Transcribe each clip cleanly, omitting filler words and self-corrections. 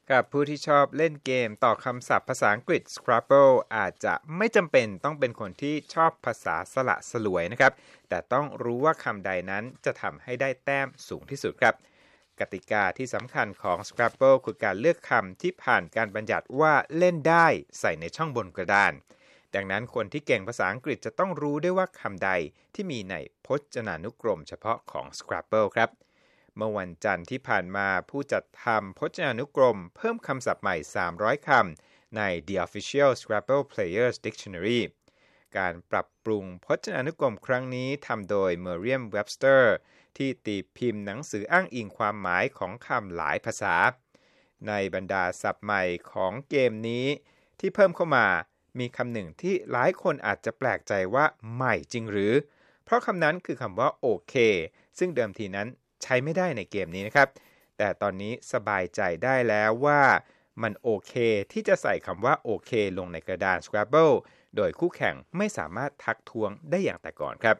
กับผู้ที่ชอบเล่นเกมต่อคำศัพท์ภาษาอังกฤษ Scrabble อาจจะไม่จำเป็นต้องเป็นคนที่ชอบภาษาสละสลวยนะครับแต่ต้องรู้ว่าคำใดนั้นจะทำให้ได้แต้มสูงที่สุดครับกติกาที่สำคัญของ Scrabble คือการเลือกคำที่ผ่านการบัญญัติว่าเล่นได้ใส่ในช่องบนกระดานดังนั้นคนที่เก่งภาษาอังกฤษจะต้องรู้ได้ว่าคำใดที่มีในพจนานุกรมเฉพาะของ Scrabble ครับเมื่อวันจันทร์ที่ผ่านมาผู้จัดทำพจนานุกรมเพิ่มคำศัพท์ใหม่300คำใน The Official Scrabble Players Dictionary การปรับปรุงพจนานุกรมครั้งนี้ทำโดย Merriam-Webster ที่ตีพิมพ์หนังสืออ้างอิงความหมายของคำหลายภาษาในบรรดาศัพท์ใหม่ของเกมนี้ที่เพิ่มเข้ามามีคำหนึ่งที่หลายคนอาจจะแปลกใจว่าใหม่จริงหรือเพราะคำนั้นคือคำว่าโอเคซึ่งเดิมทีนั้นใช้ไม่ได้ในเกมนี้นะครับแต่ตอนนี้สบายใจได้แล้วว่ามันโอเคที่จะใส่คำว่าโอเคลงในกระดาน Scrabble โดยคู่แข่งไม่สามารถทักท้วงได้อย่างแต่ก่อนครับ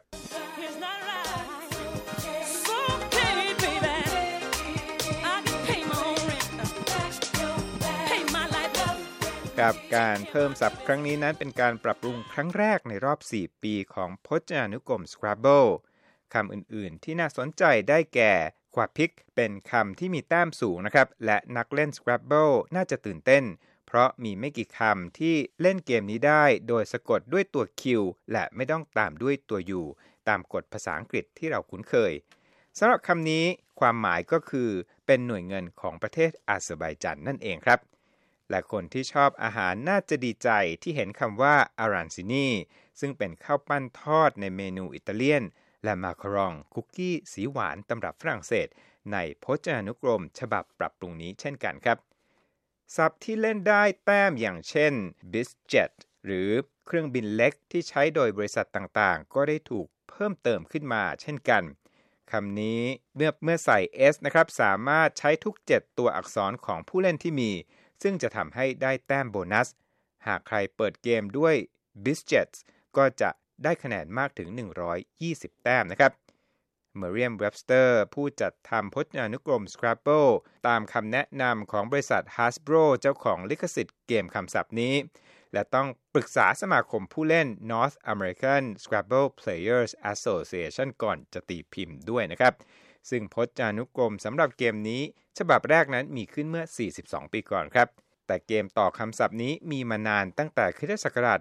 กับการเพิ่มศัพท์ครั้งนี้นั้นเป็นการปรับปรุงครั้งแรกในรอบ4ปีของพจนานุกรม Scrabble คำอื่นๆที่น่าสนใจได้แก่ควาพิกเป็นคำที่มีแต้มสูงนะครับและนักเล่น Scrabble น่าจะตื่นเต้นเพราะมีไม่กี่คำที่เล่นเกมนี้ได้โดยสะกดด้วยตัว Q และไม่ต้องตามด้วยตัว U ตามกฎภาษาอังกฤษที่เราคุ้นเคยสำหรับคำนี้ความหมายก็คือเป็นหน่วยเงินของประเทศอาเซอร์ไบจันนั่นเองครับและคนที่ชอบอาหารน่าจะดีใจที่เห็นคำว่าอารันซินีซึ่งเป็นข้าวปั้นทอดในเมนูอิตาเลียนและมาคารองคุกกี้สีหวานตำรับฝรั่งเศสในพจนานุกรมฉบับปรับปรุงนี้เช่นกันครับศัพท์ที่เล่นได้แต้มอย่างเช่น Bizjet หรือเครื่องบินเล็กที่ใช้โดยบริษัทต่างๆก็ได้ถูกเพิ่มเติมขึ้นมาเช่นกันคำนี้เมื่อใส่ S นะครับสามารถใช้ทุก7ตัวอักษรของผู้เล่นที่มีซึ่งจะทำให้ได้แต้มโบนัสหากใครเปิดเกมด้วย Bizjets ก็จะได้คะแนนมากถึง120แต้มนะครับ Merriam-Webster ผู้จัดทำพจนานุกรม Scrabble ตามคำแนะนำของบริษัท Hasbro เจ้าของลิขสิทธิ์เกมคำศัพท์นี้และต้องปรึกษาสมาคมผู้เล่น North American Scrabble Players Association ก่อนจะตีพิมพ์ด้วยนะครับซึ่งพจนานุกรมสำหรับเกมนี้ฉบับแรกนั้นมีขึ้นเมื่อ42ปีก่อนครับแต่เกมต่อคำศัพท์นี้มีมานานตั้งแต่คริสตศักราช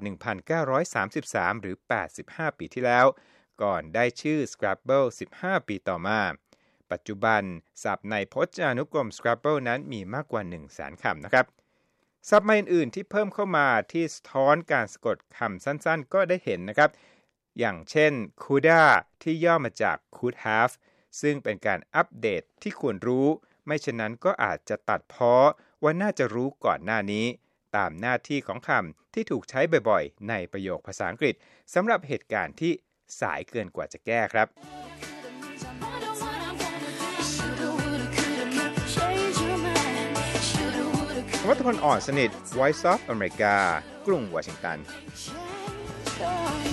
1933หรือ85ปีที่แล้วก่อนได้ชื่อ Scrabble 15ปีต่อมาปัจจุบันศัพท์ในพจนานุกรม Scrabble นั้นมีมากกว่า 100,000 คำนะครับศัพท์ใหม่อื่นๆที่เพิ่มเข้ามาที่สะท้อนการสะกดคำสั้นๆก็ได้เห็นนะครับอย่างเช่น coulda ที่ย่อมาจาก could have ซึ่งเป็นการอัปเดตที่ควรรู้ไม่เช่นนั้นก็อาจจะตัดพ้อว่าน่าจะรู้ก่อนหน้านี้ตามหน้าที่ของคำที่ถูกใช้บ่อยๆในประโยคภาษาอังกฤษสำหรับเหตุการณ์ที่สายเกินกว่าจะแก้ครับวัฒนพลอ่อนสนิท Voice of America กรุงวอชิงตัน